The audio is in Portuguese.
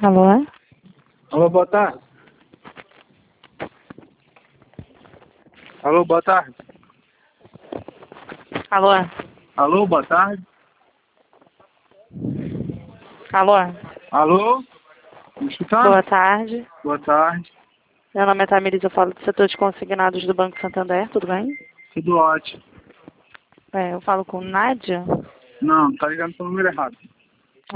Alô? Alô, boa tarde. Alô, boa tarde. Alô? Alô, boa tarde. Alô? Alô? Me escutando? Boa tarde. Boa tarde. Meu nome é Tamiris, eu falo do setor de consignados do Banco Santander, tudo bem? Tudo ótimo. Eu falo com Nádia. Não, tá ligando pro número errado.